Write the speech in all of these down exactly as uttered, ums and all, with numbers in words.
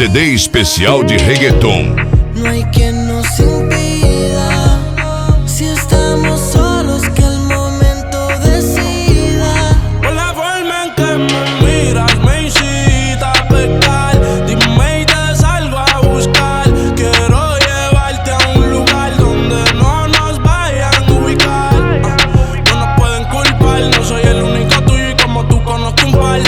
C D especial de reggaeton. No hay quien nos impida, si estamos solos que el momento decida. Por la forma en que me miras me incita a pecar. Dime y te salgo a buscar. Quiero llevarte a un lugar donde no nos vayan a ubicar. uh, No nos pueden culpar, no soy el único tuyo y como tú conozco un par.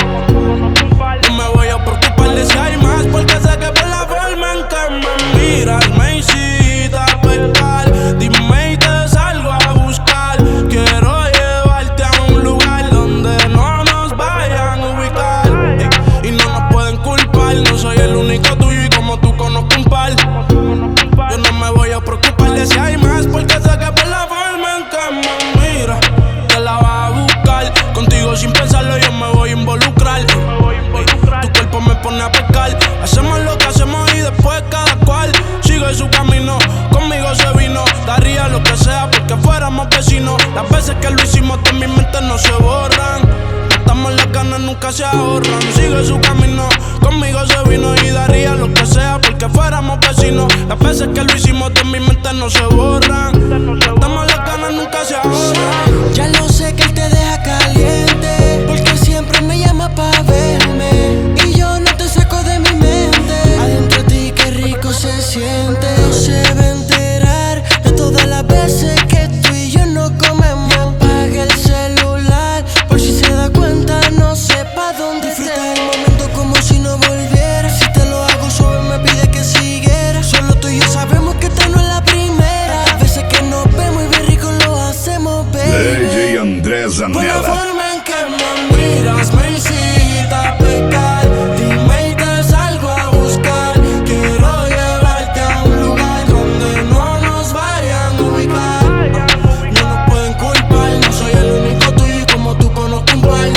No me voy a preocupar de si hay más, porque sé que por la forma en que me miras me incita a pecar. Dime y te salgo a buscar. Quiero llevarte a un lugar donde no nos vayan a ubicar. Ey, y no nos pueden culpar, no soy el único tuyo y como tú conozco un par. Yo no me voy a preocupar de si hay más, porque sé que por la forma en que me miras te la vas a buscar. Contigo sin pensarlo yo me voy a involucrar. Ey, tu cuerpo me pone a pecar. Hacemos lo que hacemos y después cada cual sigue su camino. Conmigo se vino, daría lo que sea porque fuéramos vecinos. Las veces que lo hicimos de mi mente no se borran. Matamos las ganas, nunca se ahorran. Sigue su camino, conmigo se vino y daría lo que sea porque fuéramos vecinos. Las veces que lo hicimos de mi mente no se borran. Matamos las ganas, nunca se ahorran. Ya lo sé que él te deja caliente, porque siempre me llama pa' verme y yo no te saco de mi mente. Adentro de ti qué rico se siente. No se va a enterar de todas las veces que tú y yo no comemos. Me apague el celular por si se da cuenta, no sepa dónde disfruta el momento como si no volviera. Si te lo hago suave me pide que siguiera. Solo tú y yo sabemos que esta no es la primera. Las veces que nos vemos y bien rico lo hacemos, baby. D J André Por la Zanella. forma en que me miras me incita a pecar. Dime y te salgo a buscar. Quiero llevarte a un lugar donde no nos vayan a ubicar. No nos pueden culpar, no soy el único tuyo y como tú conozco un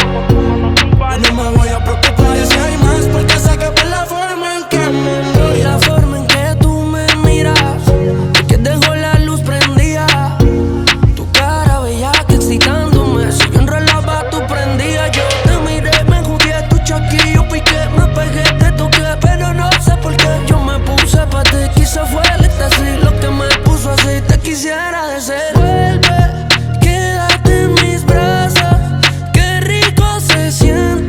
par. No me voy a preocupar de si hay más, porque sé que por la forma en que me miras, la forma en que tú me miras, que dejo la luz prendida. Tu cara bella que excitándome. Si yo enrolaba tú prendías. Yo te miré, me jugué tu chaquillo, piqué, me pegué, te toqué, pero no sé por qué yo me puse pa' ti. Quizá fue el éxtasis lo que me puso así. Te quisiera de ser. Vuelve, quédate en mis brazos, qué rico se siente.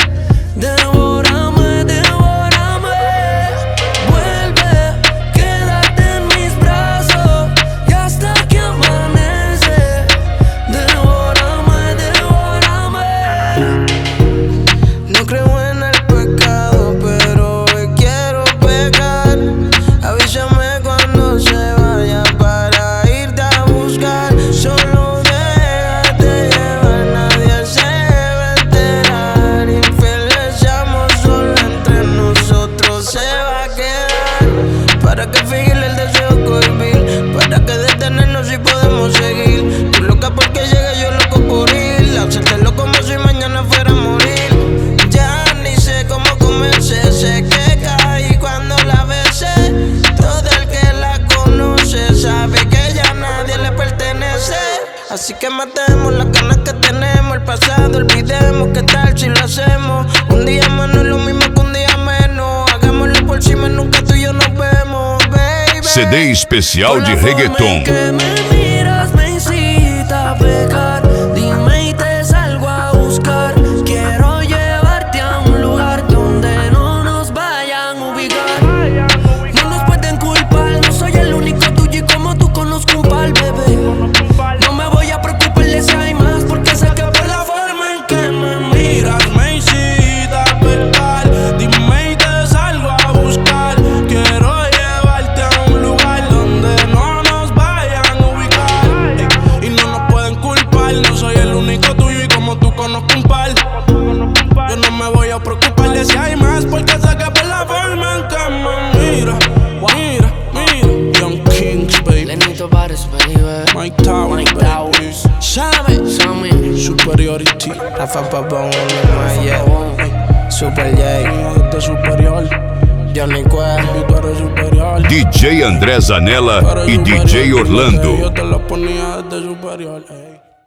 Devórame, devórame. Vuelve, quédate en mis brazos y hasta que amanece. Devórame, devórame. No creo en el pecado, pero hoy quiero pecar. Avísame cuando se vaya para irte a buscar. Solo déjate llevar, nadie se va a enterar. Infieles seamos solo entre nosotros se va a quedar. ¿Para qué fingir el deseo cohibir? ¿Para qué detenernos si podemos seguir? Tú loca porque llega, yo loco por ir. Hacértelo como si mañana fuera a morir. Ya ni sé cómo comencé, sé que caí cuando la besé. Todo el que la conoce sabe que ya nadie le pertenece. Así que matemos las ganas que tenemos, el pasado olvidemos. ¿Qué tal si lo hacemos? Un día más no es lo mismo que un día menos. Hagámoslo por cima, nunca tú y yo nos vemos, baby. C D especial de reggaeton. Que me miras me incita a pecar. Dime y te salgo a buscar. Quiero llevarte a un lugar donde no nos vayan a ubicar. No nos pueden culpar, no soy el único tuyo y como tú conozco un par, bebé. No me voy a preocupar de si hay más, porque sé que por la forma en que me miras Me incita a pecar. Dime y te salgo a buscar. Quiero llevarte a un lugar donde no nos vayan a ubicar. Ey, y no nos pueden culpar, no soy el único tuyo y como tú conozco un par. Yo no me voy a preocupar de si hay más, porque sé que por la forma en que me mira, mira, mira. Young Kings, baby. Lenito Bares, baby. Mike Tower, Mike baby. Towers. Sabe, Sammy. Superiority. Rafa Pabón, no yeah. Super J. De superior. Johnny Quest. Y tú eres superior. D J André Zanella e D J Orlando. Yo te lo ponía desde superior, ey.